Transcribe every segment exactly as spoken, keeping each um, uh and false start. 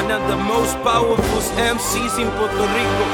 one of the most powerful M Cs in Puerto Rico.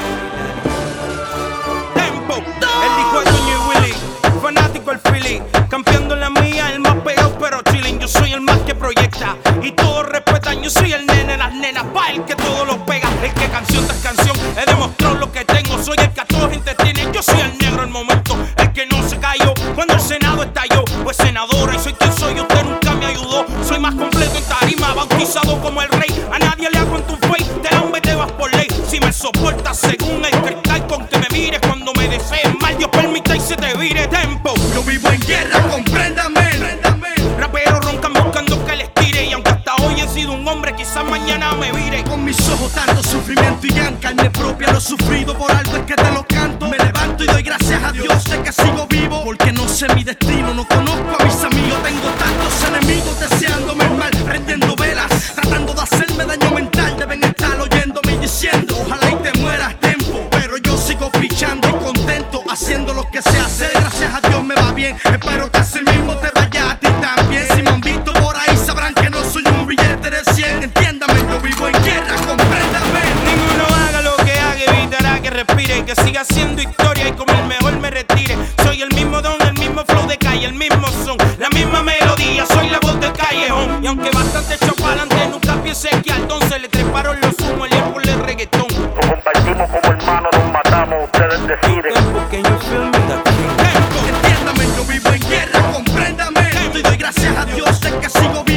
Tempo, el hijo de Doña Willy, fanático el Philly, campeando la mía, el más pegado pero chilling. Yo soy el más que proyecta y todos respetan. Yo soy el nene, las nenas, pa' el que todo lo pega, el que canción tras canción he demostrado lo que tengo. Soy el que a toda gente tiene. Yo soy el negro el momento, el que no se cayó cuando el Senado estalló. Pues senadora y soy quien soy, usted nunca me ayudó. Soy más completo en tarima, bautizado como el rey. A nadie le hago en tu face, te la hombre te vas por ley. Si me soportas según el cristal con que me mires, cuando me desees mal, Dios permita y se te vire. Tempo, yo vivo en guerra, compréndame. Raperos roncan buscando que les tire, y aunque hasta hoy he sido un hombre, quizás mañana me vire. Con mis ojos tanto sufrimiento y en carne propia lo sufrido, por algo es que te lo canto. Me levanto y doy gracias a Dios de que sigo vivo, porque no sé mi destino, no conozco a mis amigos. Tengo tantos enemigos deseándome el mal, prendiendo velas, tratando de hacerme daño mental. Deben estar oyéndome y diciendo, ojalá y te mueras, Tempo. Pero yo sigo fichando y contento, haciendo lo que sé hacer. Gracias a Dios me va bien, espero que así mismo te vaya a ti también. Si me han visto por ahí sabrán que no soy un billete de cien. Entiéndame, yo vivo en guerra, compréndame. Ninguno haga lo que haga, evitará que respire, que siga haciendo historia y como el mejor me retire. Soy el mismo don, el mismo flow de calle, el mismo son, la misma melodía, soy la voz del callejón. Y aunque bastante echó pa'lante, nunca piense que al don se le treparon los humos, el por el reggaetón. Nos compartimos como hermanos, nos matamos, ustedes deciden. Tempo, can you feel me? That Entiéndame, yo vivo en guerra, compréndame. Y doy gracias a Dios de que sigo